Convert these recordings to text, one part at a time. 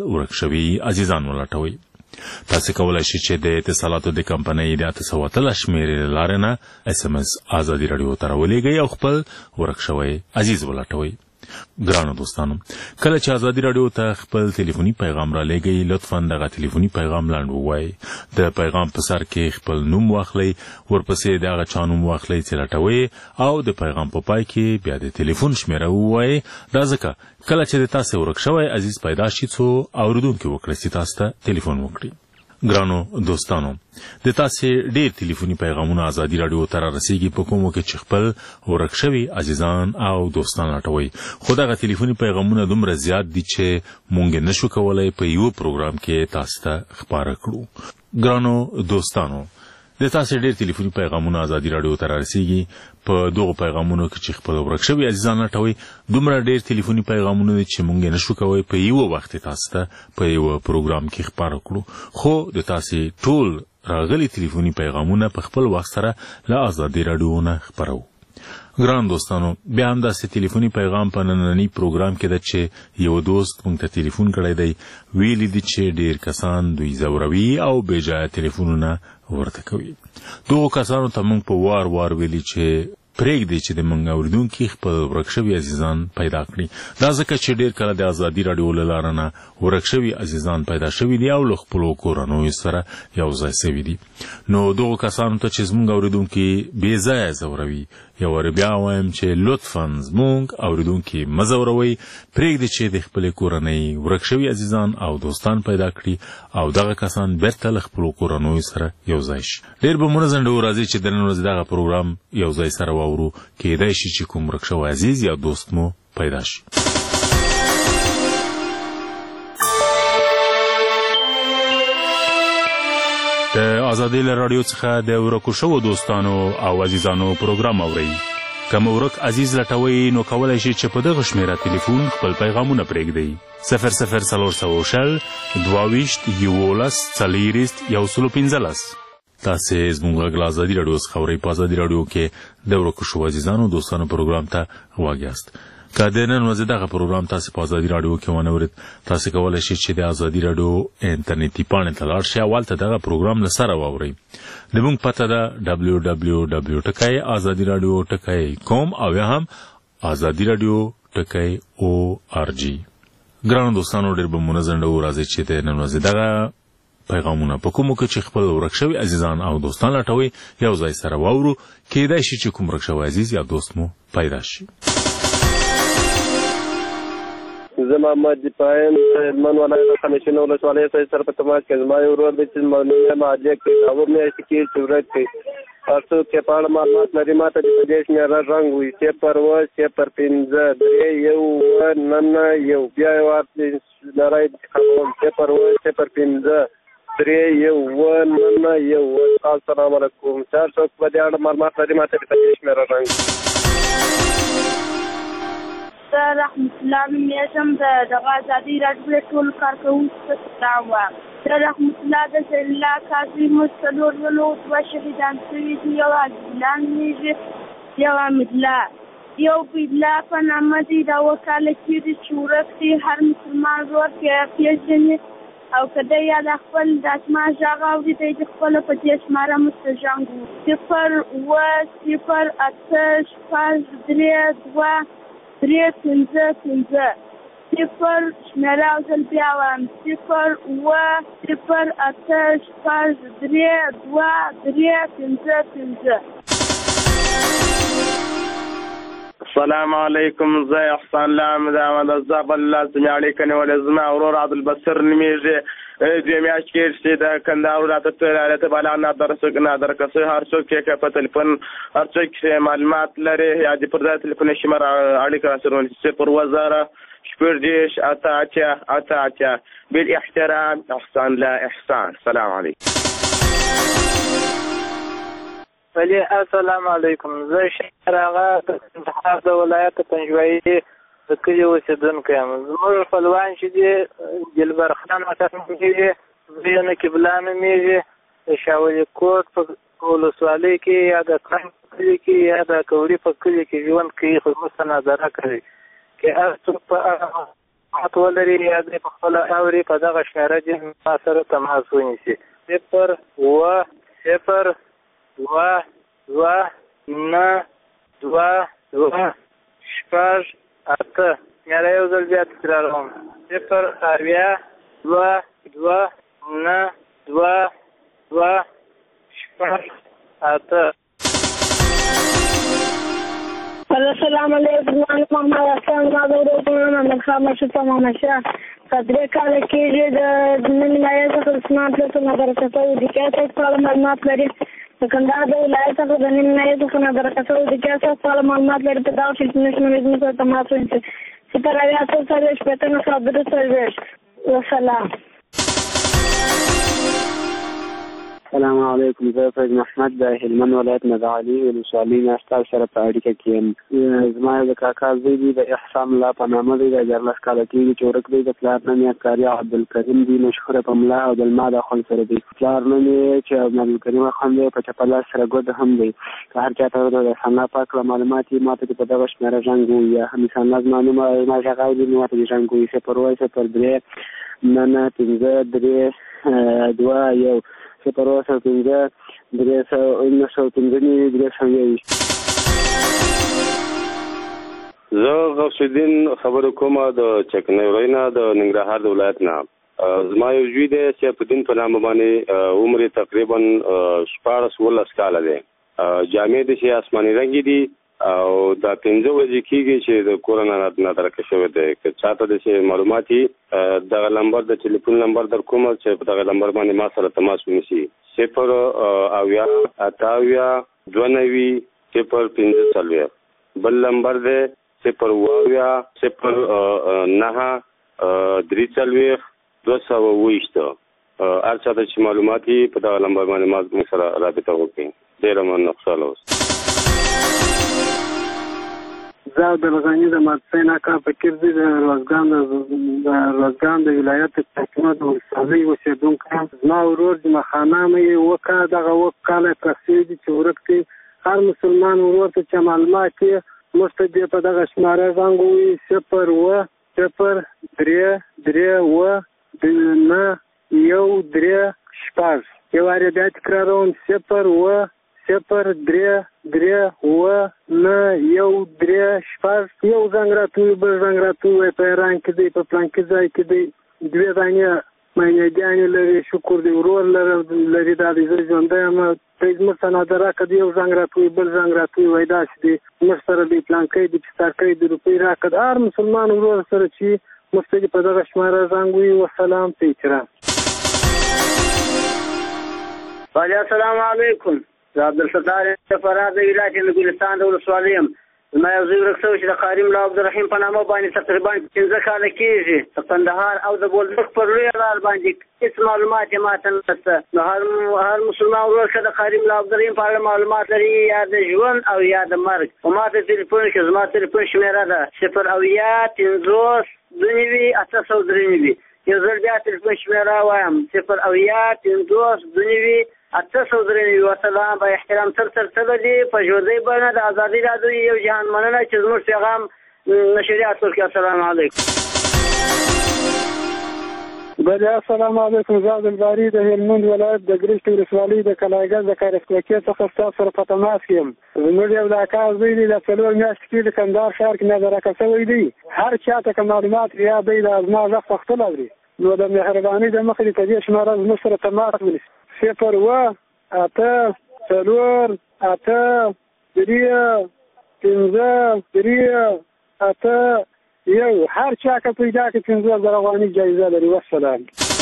ورک شوي عزیزان ولټوئ. تاسو کولای شئ چې د اتصالاتو د کمپنۍ د 813 شمیرې له لارې نه SMS ازادي راډیو ته راولېږئ او خپل ورک شوی عزیز ولټوئ. ګرانو دوستانو، کله چې ازادي راډیو ته خپل ټلیفوني پیغام را لېږئ، لطفا دغه ټلیفوني پیغام لنډ ووایئ. د پیغام په سر کې خپل نوم واخلئ، ورپسې د هغه چا نوم واخلئ چې لټوئ، او د پیغام په پای کې بیا د ټلیفون شمیره ووایئ. دا ځکه کله چې د تاسو ورک شوی عزیز پیدا شي، څو اوریدونکي وکړي چې تاسو ته ټلیفون وکړي. ګرانو دوستانو، د تاسو ډېر ټلیفوني پیغامونه ازادي راډیو ته رسیږي په کومو کې چې خپل ورک شوي عزیزان او دوستان لټوي، خو دغه ټلیفوني پیغامونه دومره زیات دي چې مونږ نشو کولای په یو پروګرام کې تاسو ته خبره کړو. ګرانو دوستانو، د تاسو ډېر ټلیفوني پیغامونه ازادي راډیو ته رسیږي. په دغه پیغامونو کې چې خپل ورک شوي عزیزان لټوي، دومره ډېر ټلیفوني پیغامونه دي چې مونږ نشو کولی په یو وخت تاسو ته په یو پروګرام کې خبره کړو، خو د تاسو ټول راغلي ټلیفوني پیغامونه په خپل وخت سره له ازادي راډیو نه خبرو. ګران دوستانو، بیا هم داسې ټلیفوني پیغام په نننی پروګرام کې ده چې یو دوست مونږ ته ټلیفون کړی دی، ویلي دي چې ډېر کسان دوی ځوروي او بې ځایه ټلیفونونه ورته کوي. دغو کسانو ته مونږ په وار وار ویلي چې پرېږدي چې د مونږ اوریدونکي خپل ورک شوي عزیزان پیدا کړي. دا ځکه چې ډېر کله د ازادي راډیو له لارې نه ورک شوي عزیزان پیدا شوي دي او له خپلو کورنیو سره یو ځای سوي دي. نو دغو کسانو ته چې زموږ اوریدونکي بې ځایه ځوروي، یو وار بیا وایم چې لطفا زموږ اوریدونکي مه ځوروئ، پرېږدي چې د خپلې کورنۍ ورک شوي عزیزان او دوستان پیدا کړي او دغه کسان بیرته له خپلو کورنیو سره یو ځای شي. ډېر به مونږ ځنډو راځي چې د نن ورځې دغه پروګرام یو ځای سره واورو، کېدای شي چې کوم ورک شوی عزیز یا دوست مو پیدا شي. د ازادي راډیو څخه د ورکو شوو دوستانو او عزیزانو پروګرام اورئ. که مو ورک عزیز لټوئ، نو کولی شئ چې په دغه شمیره ټلیفون خپل پیغامونه پرېږدئ: 00400 22 11 40 115. تاسې زموږ غږ له ازادي راډیو څخه اورئ. په ازادي راډیو کې د ورکو شوو عزیزانو دوستانو پروګرام ته غوږ یاست. که د نن ورځې دغه پروګرام تاسو په ازادي راډیو کې ونه اورئ، تاسو کولی شئ چې د ازادي راډیو انټرنیټي پاڼې ته لاړ شئ او هلته دغه پروګرام له سره واورئ. زموږ پته ده www.azadiradio.com او یا هم azadiradio.org. ګرانو دوستانو، ډېر به مو نه ځنډوو، راځئ چې د نن ورځې دغه پیغامونه په کومو کې چې خپل ورک شوي عزیزان او دوستان لټوي یو ځای سره واورو، کېدای شي چې کوم ورک شوی عزیز یا دوست مو پیدا شي. زه محمد پایم من ولایت خمیشین ولسوالۍ سره په تماس کې زما یو ورور دی چې مولوي معالجه کوي، هغه میاشتې کې چې ورک کوي. هر څوک چې په اړه معلومات لري ماته د په دې شمېره رنګ وي 0 0 5 3 1 بیا یې واخلئ نری انتخابوم 0 5 3 1 السلام علیکم. هر څوک په دې اړه معلومات لري ماته د په دې شمېره رنګ. زه رحمت الله نوم یې د دغه ازادي راډیو ټول کارکوونکو ته سلام وایم. زه رحمت الله د الله کاظم څلور ولو دوه شهیدان شوي دي، یو عزیزان نومیږي، یو حمیدالله، یو بیدله په نامه دی. دا وکاله کېږي چې ورک دی، هر مسلمان ورور پېژني او که دی یا د خپل د اسما غږ اوري دی د خپله په دې شماره مستژنګ وو 0 شمېره او ځل بیا وایم 0 السلام علیکم. زه احسان الله احمد احمد الزاب الله سمع اړیکه نیولې زما ورور عبدالبصر نومیږي. دوی میاشت کې چې د کندهار ولایت ته بالا نه درکسي هر څوک چې په تلیفون هر څوک چې معلومات لري یا د پر ځای تلیفون شمېره اړیکه راسره 0 شپږ اته بالاحترام احسان لا احسان. السلام علیکم. السلام علیکم. زه شهر هغه د کندهار د ولایت پنجوایي د کلي اوسېدونکی یم. زموږ خپلوان چې دي دلبر خان ورته نومېږي، زوی نقیب الله نومېږي، د شاولي کوټ په ولسوالۍ کې یا د کرنګ په کلي کې یا د کوري په کلي کې ژوند کوي، خو زموږ ته نظاره کوي. که هر څوک په معلومات ولري یا دوی په خپله اوري په دغه شمېره دې ما سره تماس ونیسي 0-2-0-9-2-2-8 شمېره یو ځل بیا تکراروم 0-2-2-9-2-2-8 السلام علیکم محمد حسن محمد خامد شفا محمد شاه قدرې کاله کېږي د نن مایه څخه د اسمان پلوټو مدرسه شوي د کیسه په اړه معلومات لري د کندهار د ولایت څخه د نن مایه څخه مدرسه شوي د کیسه په اړه معلومات لري په دغه شمېرې سره تماس ونیسئ 0-8-3-5-9-3 وسلام. السلام علیکم زه فیض محمد د هلمند ولایت نه د علي ولسوالۍ نه ستاسو سره په اړیکه کې یم. زما د کاکا زوی دی د احسان الله په نامه دی د 14 کاله کېږي چې ورک دی د پلار نوم یې کاري عبدالکریم دی مشهوره په ملا او د الماد اخوند سره دی. پلار نوم یې چې عبدالکریم اخوند دی په چپه لاس سره ګود هم دی. که هر چاته د احسان الله پاک له معلومات یې ماته په دغه شمېره زنګ ووایي یا هم احسان الله زما نوم ما غږ اوري نو ماته زنګ ووایي 0-3-9-9-5-2-1 زه غوث الدین خبرې کوم د چکنۍ نه د ننګرهار د ولایت نه. زما یو زوی دی چې په دین په نامه باندې عمر یې تقریبا 14 کاله دی. جامې د شي آسماني رنګي دي او دا 15 ورځې کېږي چې د کورونا نادرکه شوی دی. که چاته د شي معلوماتي دغه نمبر د ټلیفون نمبر در کوم چې په دغه نمبر باندې ما سره تماس ونیسي 0-8-2-9-0-15 بل نمبر دی 0-9-3-2-228 هر چاته چې معلوماتي په دغه نمبر باندې ما سره رابطه وکړي. ډېره مننه. خوشحاله اوسئ. زه عبدالغني د مدرسې ناکا فکر دی د روزګان د ولایت حکومت ولسوالۍ اوسېدونکی یم. زما ورور جمعخانه مې یې دغه 7 کاله پرستې دي چې ورک دی. هر مسلمان ورور ته چې معلومات یې موږ ته دې په دغه شماره زنګ ووایي 0-3-2-9-1-3-6 یو وارې بیا تکراروم 0-3-2-9-1-3-6 یو زنګ راتوي بل زنګ راتوي په ایران کې دی په پلانکي ځای کې دی 2 دانې مینهګانې لري شکر دی ورور لري دا دی زه ژوندی یم ته زموږ څه نادر راکړه دی یو زنګ راتوي بل زنګ راتوي وایي داسې دی موږ سره دی پلانکی دی پستارکی دی روپۍ راکړه هر مسلمان ورور سره چې موږ ته په دغه شماره زنګ ووایي وسلام ته احترام. السلام علیکم. زه عبدالستار فراد د ولایت د ګلستان د ولسوالۍ یم. زما یو زوی ورک شوی چې د قاري ملا عبدالرحیم په نامه باندې تقریبا 15 کاله کېږي. د کندهار او د بولدک پر لویه لار باندې هېڅ معلومات یې ماته نشته. نو هر مسلمان ورور که د قاري ملا عبدالرحیم په اړه معلومات لري یا د ژوند او یا د مرګ په ما ته تلیفون کړي. زما تلیفون شمېره ده 0-8-3-803 یو ځل بیا تلیفون شمېره وایم 0-8-3-803 وسلام. با احترام تر دی په ژوندۍ بڼه د ازادي راډیو یو جهان مننه چې زموږ پیغام نشریات ورکړي. السلام علیکم. بله السلام علیکم. زه عبدالباري د هلمند ولایت د ګرشت ولسوالۍ د کلاګز د کارسکوکې څخه ستاسو سره په تماس کې یم. زموږ یو د اکا زوی دی د 4 میاشتې کې د کندهار ښار کې نظرکه شوی دی. هر چاته که معلومات یا دی د زما غږ پښتو اوري نو د مهربانۍ د مخې په دې شماره زموږ سره تماس ونیسي 0-8-3-3-8 هر چا که پیدا کړي 15,000 افغانۍ جایزه لري. والسلام.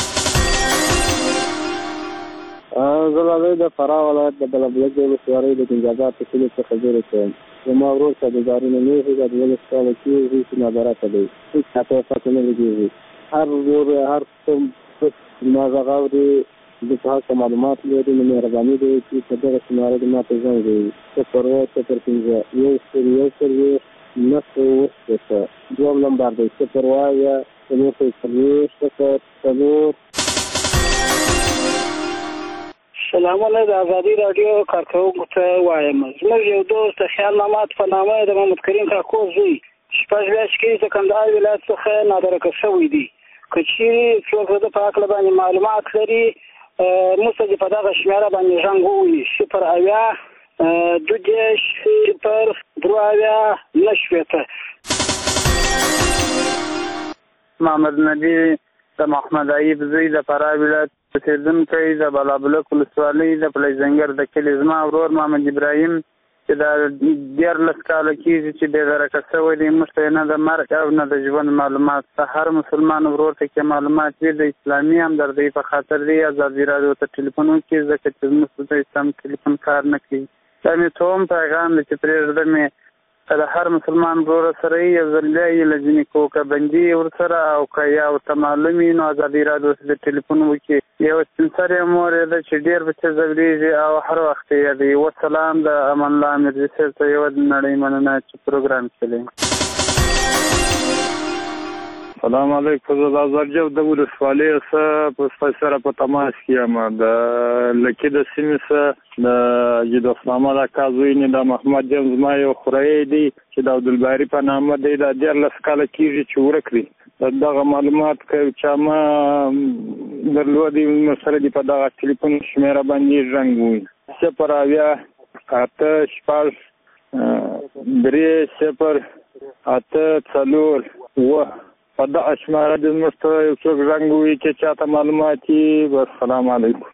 زه د فراه ولایت د بلبلک ولسوالۍ د ګنجاباد په کلي څخه خبرې کوم. زما ورور ته د دارونه مېږي د 12 کاله کېږي چې نظارته دی. هېڅ چاته یې پته نه لګېږي. هر ورور هر څوم زما غږ اوري د په هغه معلومات لري نو مهرباني دی چې په دغه شماره د ما ته زنګ ووایي 0-8-3-1-1-9 دوم نمبر دی 0-8-3-4. سلام علیکم. د ازادي راډیو کارکوونکو ته وایم زموږ یو دوست خیال محمد په نامه د محمد کریم کاکو زوی شپږ میاشتې کې د کندهار ولایت څخه نادرکه شوی دی. که چیرې څوک د په هکله باندې معلومات لري موږ ته په دغه شمېره باندې زنګ ووهي 080 029 محمد نبی د محمد ایب زوی د فراه ولایت اوسېدونکی د بلابلک ولسوالۍ د پلی زنګر د کلي زما ورور محمد ابراهیم چې دا 14 کاله کېږي چې بېدرکه شوی دی. موږ ته نه د مرګ او نه د ژوند معلومات ته هر مسلمان ورور ته کې معلومات وي د اسلامي همدردۍ په خاطر دی ازادي راډیو ته ټلیفون وکړي ځکه چې زموږ ته سم ټلیفون کار نه کوي. دا مې ته هم پیغام دی چې پرېږده مې د هر مسلمان ورور سره یو ځل بیا یې له ځینې کوکهبندي ورسره او که یا ورته معلوم وي نو ازادي راډیو ته ټلیفون وکړي. یو سپین سرې مور یې ده چې ډېر پسې ځورېږي او هر وخت یې یادوي. وسلام د امان الله امیرزي صاحب ته یوه نړۍ مننه چې پروګرام چلوي. سلام علیکم. زه د ازرجب د ولسوالۍ څخه سره په تماس کې یم. د لکي د سیمې څخه د جد اسلام الله کازوی نه د محمد جان زما یو خورایی دی چې د عبدالباري په نامه دی د 14 کاله کېږي چې ورک دی. دغه معلومات که چا ما درلودي سره دی په دغه ټلیفون شمېره باندې زنګ ووهي 0808304 په دغه شمېره د زموږ ته یو څوک زنګ ووهي چې چاته معلومات وي. السلام علیکم.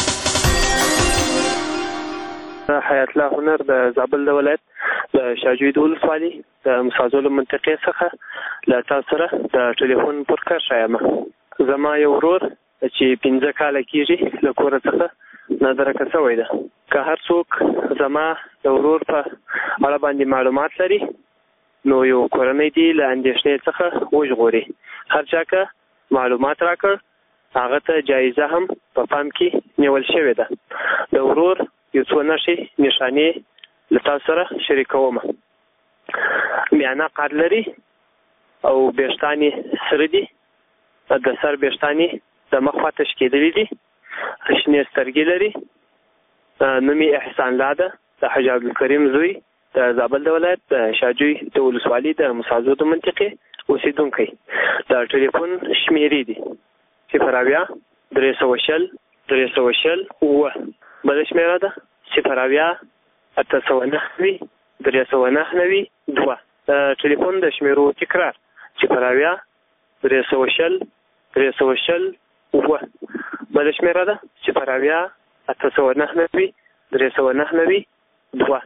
حیات الله هنر د زابل د ولایت د شاجوی د ولسوالۍ د مسازولو منطقې څخه له تاسو سره د ټلیفون پر کار یم. زما یو ورور چې 15 کاله کېږي له کوره څخه نادرکه شوی ده. که هر څوک زما د ورور په اړه باندې معلومات لري نو یو کورنۍ دی له اندېښنې څخه وژغوري. هر چا که معلومات راکړ هغه ته جایزه هم په پام کې نیول شوې ده. د ورور یو څو نښې نښانې له تاسو سره شریکوم. میانه قد لري او ویښتان یې سره دي. د سر ویښتان یې د مخ خواته شکېدلي دي. شنې سترګې لري. نوم یې احسان الله ده. د حاجي عبدالکریم زوی د زابل د ولایت د شاجوی د ولسوالۍ د مسازو د منطقې اوسېدونکی. د ټلیفون شمېرې دي 0 320 320 بله شمېره ده 0 809 309 2. د ټلیفون د شمېرو تکرار 0 320 320 بله شمېره ده 0 809 309 2.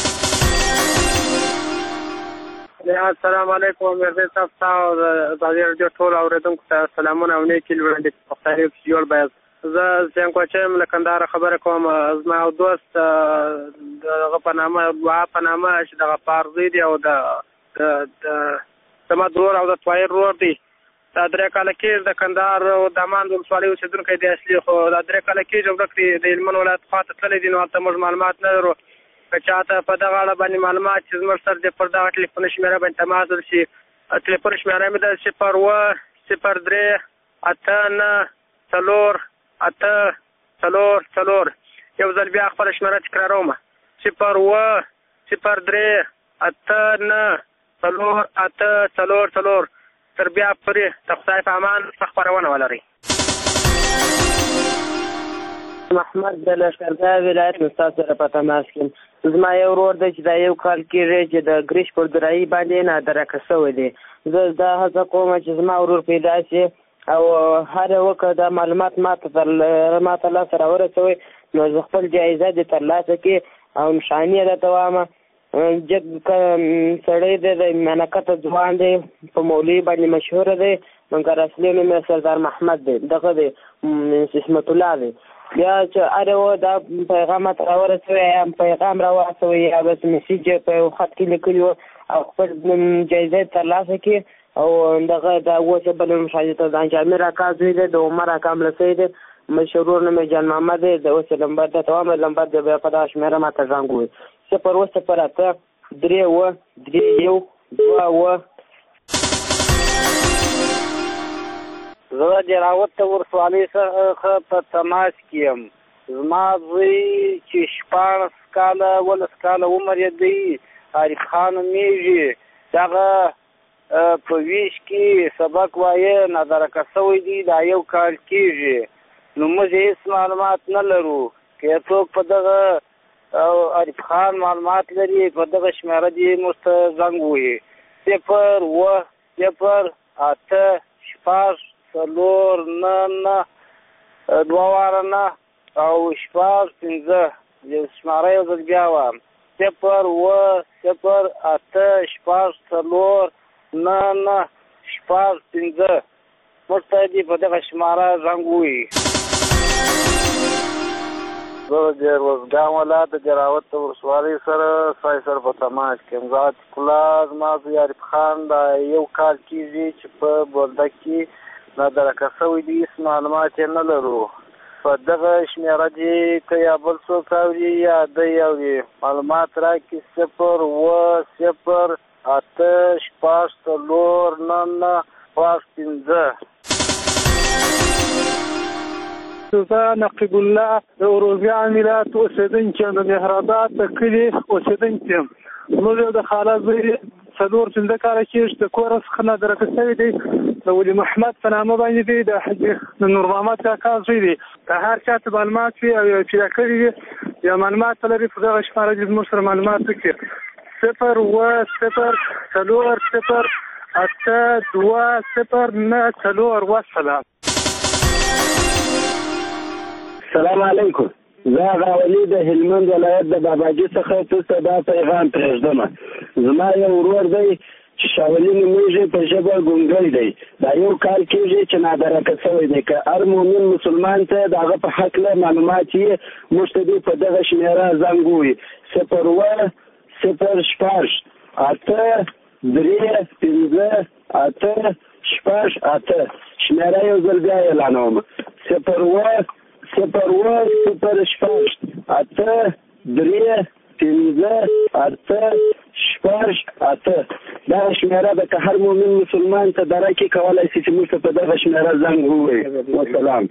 السلام علیکم. مرزي صاحب تاسو د ازادي راډیو ټول اوریدونکو ته سلامونه او نیکې لوړندې پښتنې جوړ بیاست. زه څنګه کوم له کندهار خبره کوم. زما او دوست دغه په نامه چې دغه پارزي دی او د زما درور او د طاهر ورور دی. دا 3 کاله کې د کندهار او د امان ولسوالۍ اوسېدونکی دی اصلي. خو دا 3 کاله کې ورک دی د هلمند ولایت خواته تللی دی. نو هلته موږ معلومات نه لرو. که چاته په دغه اړه باندې معلومات چې زموږ سره دی پر دغه ټلیفون شمېره باندې تماس وشي. ټلیفون شمېره مې ده 0103804 یو ځل بیا خپله شمېره تکراروم 0103804 تر بیا پورې د خدای په امان خپرونه ولرئ. محمد د لښکرګاه ولایت نه ستاسو سره په تماس کې. زما یو ورور دی چې دا 1 کال کېږي چې د ګریش پر درایي باندې نادرکه شوی دی. زه دا هڅه کوم چې زما ورور پیدا شي او هر وخت دا معلومات ماته لاسته راورسوي نو زه خپل جایزه دې ترلاسه کړي او نښانې راته وایم. جګ سړی دی د منقطه ځوان دی په مولوي باندې مشهوره دی. مګر اصلي نوم یې سردار محمد دی. دغه دی حشمت الله دی. بیا چې اړه دا پیغام راورسوي یا پیغام راورسوي یا بس میسیج په خط کې لیکلی او خپل جایزه ترلاسه کړي او دغه دا اوسه بل مشاهده ته ځان جامع راکازوي دی د عمر کامل سید مشهور نوم جان محمد دی. د اوسه نمبر د تمام نمبر د بیا په دا شمیره ماته ځان ګوي 0 زه د راوت ولسوالۍ څخه په تماس کې یم. زما زوی چې 14 کاله عمر یې دی عارف خان نومیږي. دغه په ویش کې سبق وایه نادرکه شوی دی دا یو کال کېږي نو موږ هېڅ معلومات نه لرو که څوک په دغه عارف خان معلومات لري په دغه شمېره دې موږ ته زنګ ووهي 0 8 شپږ 4 9 دوه واره نه او شپږ 5 شمېره یو ځل بیا وایم 0 8 شپږ 4 9 شپږ 5 موږ ته دې په دغه شمېره زنګ ووهي. زه د روزګان ولایت د جراوت ولسوالۍ سره ستاسو سره په تماس کې یم. زه عاطف الله زما زوی عارف خان دا یو کال کېږي چې په بولدک کې نادرکه شوی دی هېڅ معلومات یې نه لرو. په دغه شمېره دې که یا بل څوک اوري یا دی اوري معلومات راکړي 0 8 شپږ 4 9 5 زه نقیب الله د روزګان ولایت اوسېدونکی یم د مهرآباد د کلي اوسېدونکی یم. زموږ یو د خاله زوی 4-5 کاله کېږي د کور څخه نادرکه شوی دی د ولي محمد په نامه باندې دی د حاجي نور محمد کاکا زوی دی. که هر چا ته معلومات وي او یو پیدا کړي وي یا معلومات لري په دغه شمېره دې زموږ سره معلومات وکړي 0 0 8 2 0 9 والسلام. السلام علیکم. زه غاولي د هلمند ولایت د باباجي څخه تاسو دا پیغام پرېږدم. زما یو ورور دی چې شاولي نومېږي په ژبه ګونګی دی دا یو کال کېږي چې نادرکه شوی دی. که هر مؤمن مسلمان ته د هغه په هکله معلومات یې موږ ته دې په دغه شمېره زنګ ووهي 0 0 شپږ 8 3 5 8 شپږ 8 شمېره یو ځل بیا اعلانوم 0 0 شپږ 8 3 5 8 شپږ 8 دا شمېره ده که هر مؤمن مسلمان ته درکې کولی شي چې موږ ته په دغه شمېره زنګ ووهي. والسلام.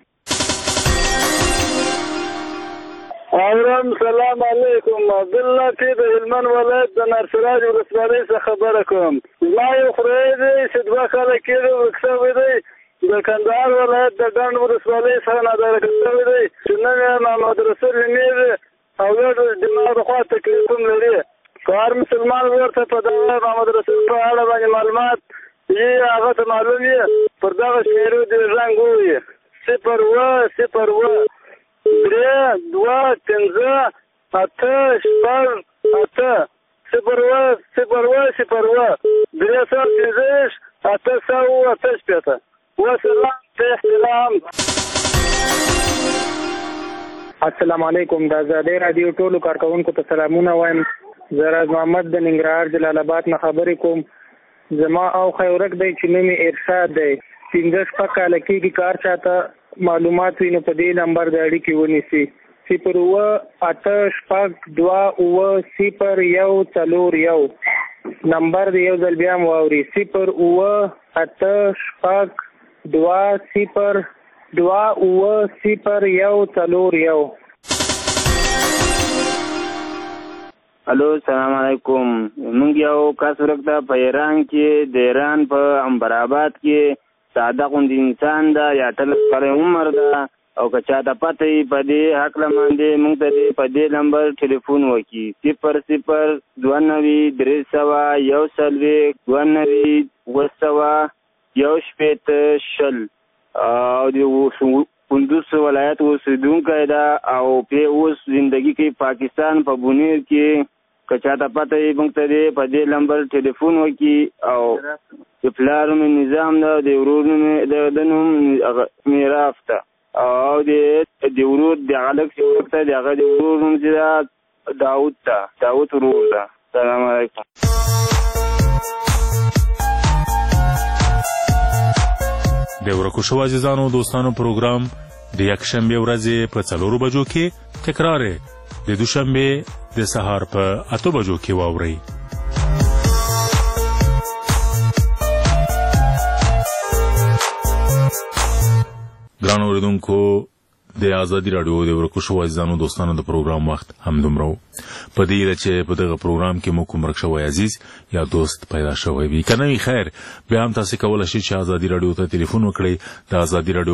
سلام علیکم. عبدالله چې د هلمند ولایت د نرسراج ولسوالۍ څخه خبره کوم. زما یو خوری دی چې 2 کاله کېږي ورک شوی دی د کندهار ولایت د ډنډ ولسوالۍ څخه نادرکه شوی دی چې نوم یې محمد رسول نومېږي او یو د دماغ د خوا تکلیف هم لري. که هر مسلمان ورته په دغه محمد رسول په اړه باندې معلومات یې هغه ته معلوم یې پر دغه شمېرو دې زنګ ووهي 0 3 2 5 8 شپږ 8 0 8 والسلام. السلام علیکم. د آزادۍ راډیو ټولو کارکونکو ته سلامونه وایم. زه راز محمد د ننګرهار جلال آباد نه خبرې کوم. زما او خیورک دی چې نوم یې ارشاد دی. 15 کاله کېږي کار چاته معلومات وي نو په دې نمبر د اړیکې ونیسي 0 8 شپږ 2 0 1 4 1 نمبر دی یو ځل بیا واوري 0 8 شپږ 2 0 2 0 1 4 1. الو السلام علیکم. مونږ یو کس ورکتا په ایران کې د ایران په امبرآباد کې ساده غوندې انسان ده یا 30 کاله عمر ده او که چاته پته یې په دې هکله باندې مونږ ته دې په دې نمبر ټلیفون وکړي 00 92 300 1 92 او د کندوز ولایت اوسېدونکی ده او په اوس زندگی کې پاکستان په بونیر کې که چاته پته یې مونږ ته دې په دې نمبر ټلیفون وکړي او د پلار نوم نظام ده د ورور نوم د نوم میراف ده او د ورور د هلک چې ورک ته د هغه د ورور نوم چې ده داود ده داود ورور ده. السلام علیکم. د ورکو شو عزیزانو دوستانو پروګرام د یکشنبه ورځې په 4 بجو کې تکرار د دوشنبه د سهار په 8 بجو کې واوري. ګران اوریدونکو د ازادي رادیو د ورکو شو عزیزانو دوستانو د پروګرام وخت هم دومره په دې چې په دغه پروګرام کې مو کوم رښتوي عزیز یا دوست پیدا شوی وي کنه خیر به هم تاسو کولای شئ چې ازادي رادیو ته ټلیفون وکړئ د ازادي رادیو